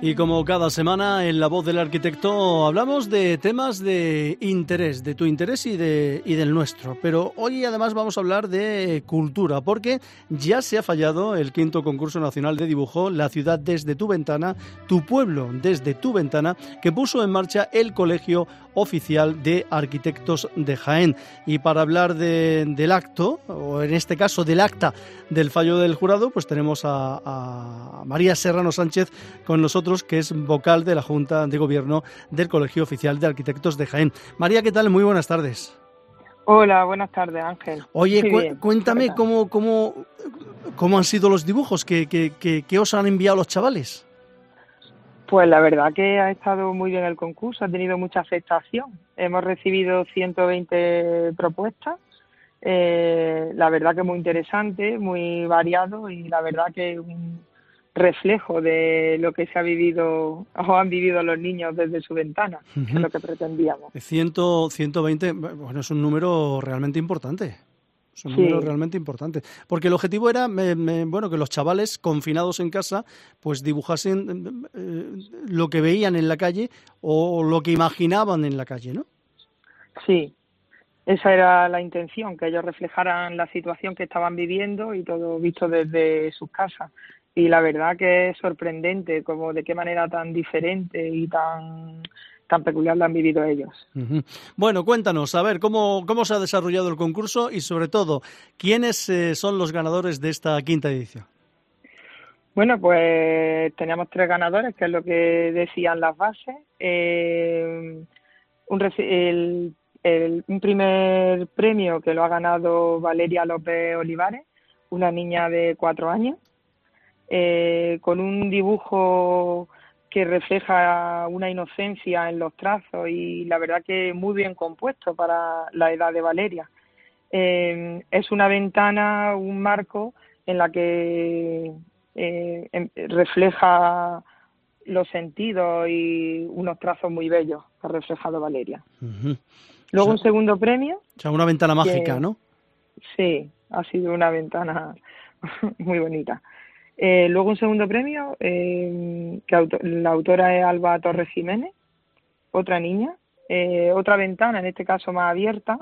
Y como cada semana en La Voz del Arquitecto hablamos de temas de interés, de tu interés y del nuestro. Pero hoy además vamos a hablar de cultura, porque ya se ha fallado el 5º concurso nacional de dibujo La ciudad desde tu ventana, tu pueblo desde tu ventana, que puso en marcha el Colegio Oficial de Arquitectos de Jaén. Y para hablar del acto, o en este caso del acta del fallo del jurado, pues tenemos a María Serrano Sánchez con nosotros, que es vocal de la Junta de Gobierno del Colegio Oficial de Arquitectos de Jaén. María, ¿qué tal? Muy buenas tardes. Hola, buenas tardes, Ángel. Oye, cuéntame cómo han sido los dibujos que os han enviado los chavales. Pues la verdad que ha estado muy bien el concurso, ha tenido mucha aceptación. Hemos recibido 120 propuestas. La verdad que muy interesante, muy variado y la verdad que un reflejo de lo que se ha vivido o han vivido los niños desde su ventana, que es lo que pretendíamos. 120, bueno, es un número realmente importante. Es un número realmente importante. Porque el objetivo era, que los chavales confinados en casa pues dibujasen lo que veían en la calle o lo que imaginaban en la calle, ¿no? Sí, esa era la intención, que ellos reflejaran la situación que estaban viviendo y todo visto desde sus casas. Y la verdad que es sorprendente como de qué manera tan diferente y tan peculiar lo han vivido ellos. Uh-huh. Bueno, cuéntanos, a ver, ¿cómo se ha desarrollado el concurso y sobre todo, ¿quiénes son los ganadores de esta 5ª edición? Bueno, pues teníamos 3 ganadores, que es lo que decían las bases. Un primer premio que lo ha ganado Valeria López Olivares, una niña de 4 años. Con un dibujo que refleja una inocencia en los trazos y la verdad que muy bien compuesto para la edad de Valeria. Es una ventana, un marco en la que refleja los sentidos y unos trazos muy bellos que ha reflejado Valeria. Uh-huh. Luego un segundo premio. O sea, una ventana mágica, ¿no? Sí, ha sido una ventana muy bonita. Luego un segundo premio, que la autora es Alba Torres Jiménez, otra niña. Otra ventana, en este caso más abierta.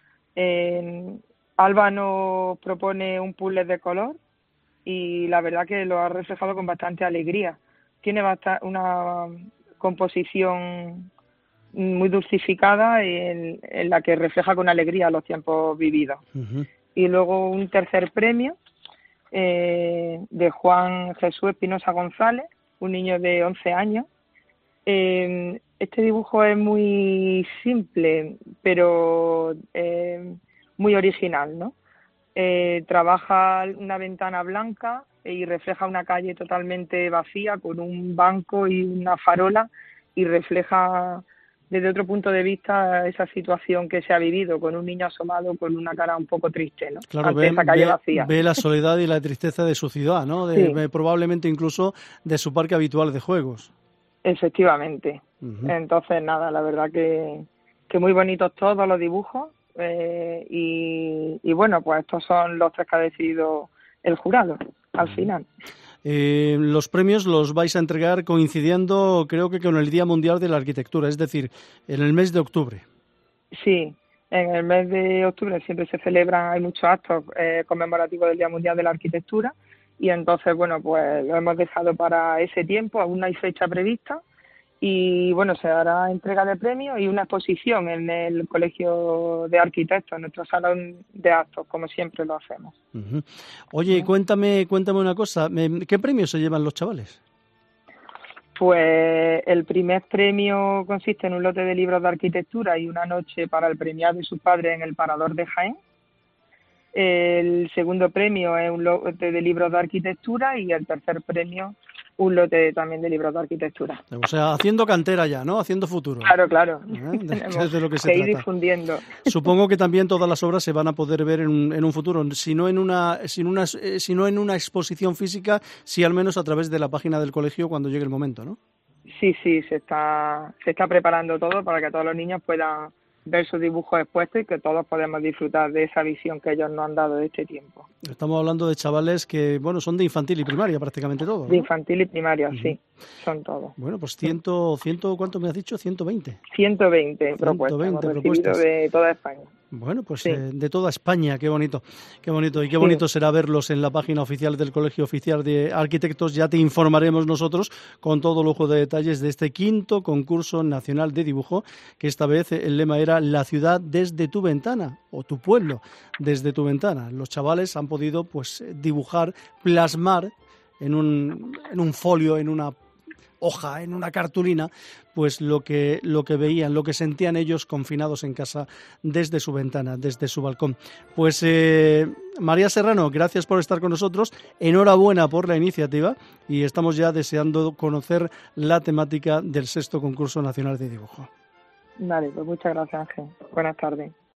Alba nos propone un puzzle de color y la verdad que lo ha reflejado con bastante alegría. Tiene una composición muy dulcificada en la que refleja con alegría los tiempos vividos. Uh-huh. Y luego un tercer premio, de Juan Jesús Espinosa González, un niño de 11 años. Este dibujo es muy simple, pero muy original, ¿no? Trabaja una ventana blanca y refleja una calle totalmente vacía con un banco y una farola y refleja desde otro punto de vista esa situación que se ha vivido con un niño asomado con una cara un poco triste, ¿no? Claro, ante esa calle vacía. Ve la soledad y la tristeza de su ciudad, ¿no? Probablemente incluso de su parque habitual de juegos. Efectivamente. Uh-huh. Entonces, nada, la verdad que muy bonitos todos los dibujos y bueno, pues estos son los 3 que ha decidido el jurado al final. Los premios los vais a entregar coincidiendo, creo que con el Día Mundial de la Arquitectura, es decir, en el mes de octubre. Sí, en el mes de octubre siempre se celebran, hay muchos actos conmemorativos del Día Mundial de la Arquitectura y entonces, bueno, pues lo hemos dejado para ese tiempo, aún no hay fecha prevista y, bueno, se hará entrega de premios y una exposición en el Colegio de Arquitectos, en nuestro salón de actos, como siempre lo hacemos. Uh-huh. Oye, ¿sí? Cuéntame una cosa, ¿qué premios se llevan los chavales? Pues el primer premio consiste en un lote de libros de arquitectura y una noche para el premiado y sus padres en el Parador de Jaén. El segundo premio es un lote de libros de arquitectura y el tercer premio un lote también de libros de arquitectura. O sea, haciendo cantera ya, ¿no? Haciendo futuro. Claro. Es de lo que se trata. Ir difundiendo. Supongo que también todas las obras se van a poder ver en un futuro, si no en una exposición física, sí al menos a través de la página del colegio cuando llegue el momento, ¿no? Sí, se está preparando todo para que todos los niños puedan ver sus dibujos expuestos y que todos podemos disfrutar de esa visión que ellos nos han dado de este tiempo. Estamos hablando de chavales que, bueno, son de infantil y primaria prácticamente todos, ¿no? De infantil y primaria, sí, son todos. Bueno, pues ¿cuánto me has dicho? 120. 120 propuestas hemos recibido de toda España. Bueno, pues sí. De toda España, qué bonito. Y qué bonito será verlos en la página oficial del Colegio Oficial de Arquitectos. Ya te informaremos nosotros con todo lujo de detalles de este 5º concurso nacional de dibujo, que esta vez el lema era la ciudad desde tu ventana, o tu pueblo desde tu ventana. Los chavales han podido pues dibujar, plasmar en un folio, en una hoja, en una cartulina, pues lo que veían, lo que sentían ellos confinados en casa desde su ventana, desde su balcón. Pues María Serrano, gracias por estar con nosotros, enhorabuena por la iniciativa y estamos ya deseando conocer la temática del 6º concurso nacional de dibujo. Vale, pues muchas gracias, Ángel. Buenas tardes.